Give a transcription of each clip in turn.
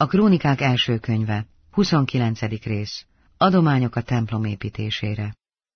A Krónikák első könyve, 29. rész. Adományok a templom építésére.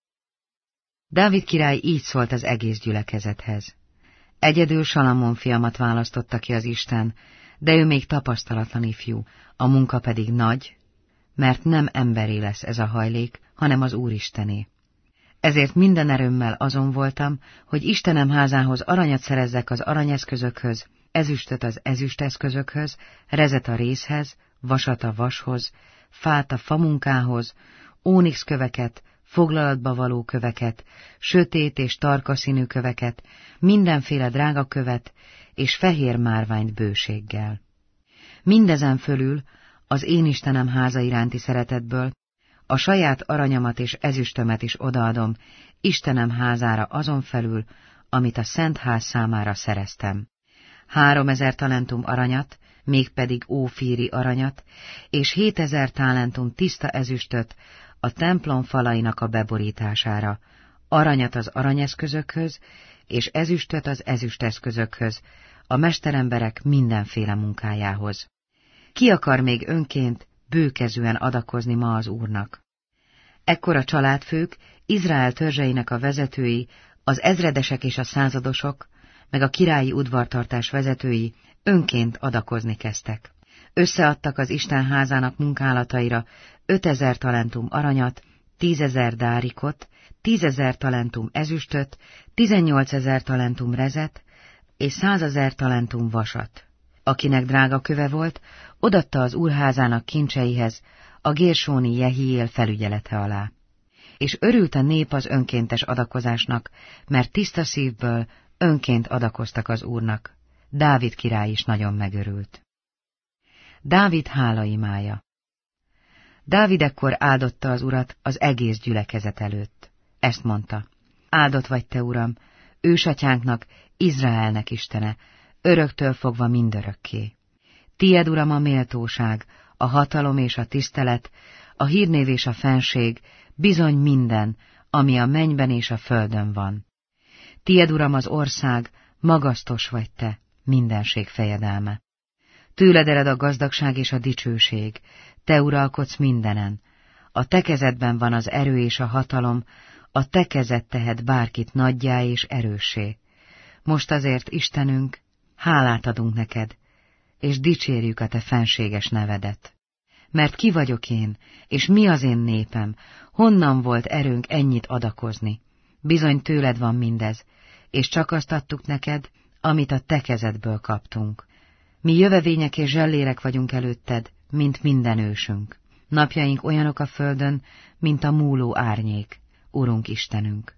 Dávid király így szólt az egész gyülekezethez. Egyedül Salamon fiamat választotta ki az Isten, de ő még tapasztalatlan ifjú, a munka pedig nagy, mert nem emberi lesz ez a hajlék, hanem az Úristené. Ezért minden erőmmel azon voltam, hogy Istenem házához aranyat szerezzek az aranyeszközökhöz, ezüstöt az ezüsteszközökhöz, rezet a rézhez, vasat a vashoz, fát a famunkához, ónix köveket, foglalatba való köveket, sötét és tarka színű köveket, mindenféle drága követ és fehér márványt bőséggel. Mindezen fölül az én Istenem háza iránti szeretetből a saját aranyamat és ezüstömet is odaadom Istenem házára azon felül, amit a szent ház számára szereztem. 3000 talentum aranyat, mégpedig ófíri aranyat, és 7000 talentum tiszta ezüstöt a templom falainak a beborítására, aranyat az aranyeszközökhöz, és ezüstöt az ezüsteszközökhöz, a mesteremberek mindenféle munkájához. Ki akar még önként bőkezűen adakozni ma az Úrnak? Ekkor a családfők, Izrael törzseinek a vezetői, az ezredesek és a századosok, meg a királyi udvartartás vezetői önként adakozni kezdtek. Összeadtak az Isten házának munkálataira 5000 talentum aranyat, 10 000 dárikot, 10 000 talentum ezüstöt, 18 000 talentum rezet, és 100 000 talentum vasat. Akinek drága köve volt, odatta az úrházának kincseihez, a gérsóni Jehiél felügyelete alá. És örült a nép az önkéntes adakozásnak, mert tiszta szívből önként adakoztak az Úrnak. Dávid király is nagyon megörült. Dávid hálaimája. Dávid ekkor áldotta az Urat az egész gyülekezet előtt. Ezt mondta: áldott vagy te, Uram, ősatyánknak, Izraelnek Istene, öröktől fogva mindörökké. Tied, Uram, a méltóság, a hatalom és a tisztelet, a hírnév és a fenség, bizony minden, ami a mennyben és a földön van. Tied, Uram, az ország, magasztos vagy te, mindenség fejedelme. Tőled ered a gazdagság és a dicsőség, te uralkodsz mindenen. A te kezedben van az erő és a hatalom, a te kezed tehet bárkit nagyjá és erőssé. Most azért, Istenünk, hálát adunk neked, és dicsérjük a te fenséges nevedet. Mert ki vagyok én, és mi az én népem, honnan volt erőnk ennyit adakozni? Bizony tőled van mindez, és csak azt adtuk neked, amit a te kezedből kaptunk. Mi jövevények és zsellérek vagyunk előtted, mint minden ősünk. Napjaink olyanok a földön, mint a múló árnyék, Urunk Istenünk.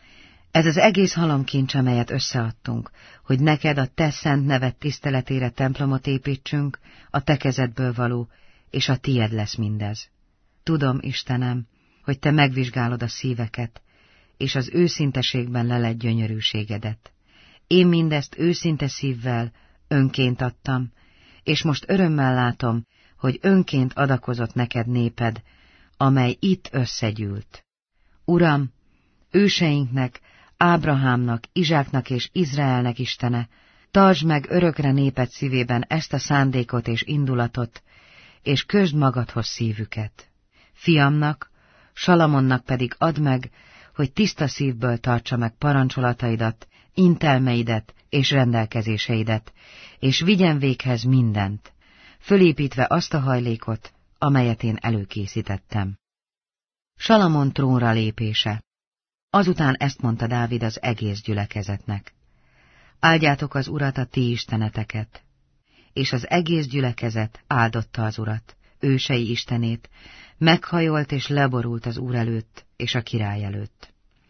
Ez az egész halomkincs, amelyet összeadtunk, hogy neked a te szent neved tiszteletére templomot építsünk, a te kezedből való, és a tied lesz mindez. Tudom, Istenem, hogy te megvizsgálod a szíveket, és az őszinteségben leled gyönyörűségedet. Én mindezt őszinte szívvel önként adtam, és most örömmel látom, hogy önként adakozott neked néped, amely itt összegyűlt. Uram, őseinknek, Ábrahámnak, Izsáknak és Izraelnek Istene, tartsd meg örökre néped szívében ezt a szándékot és indulatot, és közd magadhoz szívüket. Fiamnak, Salamonnak pedig add meg, hogy tiszta szívből tartsa meg parancsolataidat, intelmeidet és rendelkezéseidet, és vigyen véghez mindent, fölépítve azt a hajlékot, amelyet én előkészítettem. Salamon trónra lépése. Azután ezt mondta Dávid az egész gyülekezetnek: áldjátok az Urat, a ti isteneteket. És az egész gyülekezet áldotta az Urat, ősei Istenét, meghajolt és leborult az Úr előtt és a király előtt.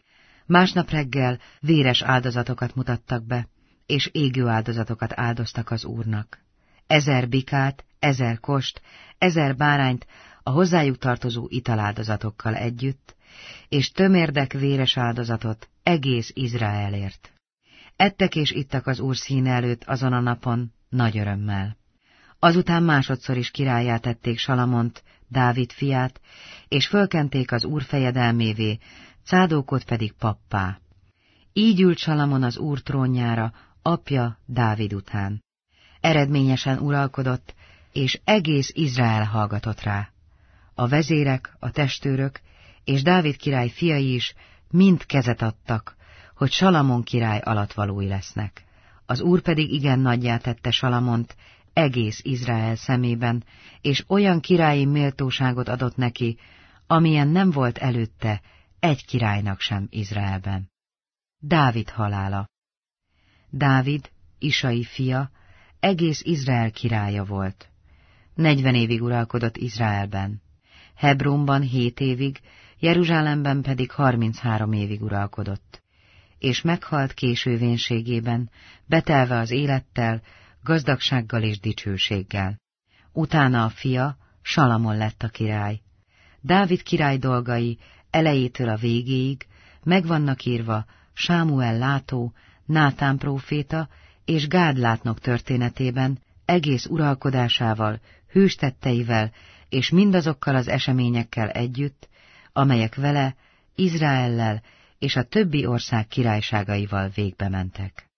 Másnap reggel véres áldozatokat mutattak be, és égő áldozatokat áldoztak az Úrnak. 1000 bikát, 1000 kost, 1000 bárányt a hozzájuk tartozó italáldozatokkal együtt, és tömérdek véres áldozatot egész Izraelért. Ettek és ittak az Úr színe előtt azon a napon nagy örömmel. Azután másodszor is királlyá tették Salamont, Dávid fiát, és fölkenték az Úr fejedelmévé, Cádókot pedig pappá. Így ült Salamon az Úr trónjára, apja Dávid után. Eredményesen uralkodott, és egész Izrael hallgatott rá. A vezérek, a testőrök és Dávid király fiai is mind kezet adtak, hogy Salamon király alattvalói lesznek. Az Úr pedig igen nagyjá tette Salamont egész Izrael szemében, és olyan királyi méltóságot adott neki, amilyen nem volt előtte egy királynak sem Izraelben. Dávid halála. Dávid, Isai fia, egész Izrael királya volt. 40 évig uralkodott Izraelben. Hebrónban 7 évig, Jeruzsálemben pedig 33 évig uralkodott. És meghalt késő vénségében, betelve az élettel, gazdagsággal és dicsőséggel. Utána a fia, Salamon lett a király. Dávid király dolgai elejétől a végéig meg vannak írva Sámuel látó, Nátán próféta és Gád látnok történetében, egész uralkodásával, hőstetteivel és mindazokkal az eseményekkel együtt, amelyek vele, Izraellel és a többi ország királyságaival végbe mentek.